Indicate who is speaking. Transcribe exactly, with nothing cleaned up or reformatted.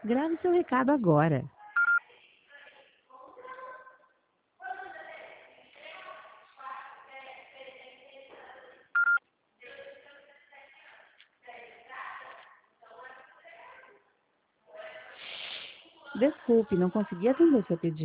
Speaker 1: Grave seu recado agora. Desculpe, não consegui atender seu pedido.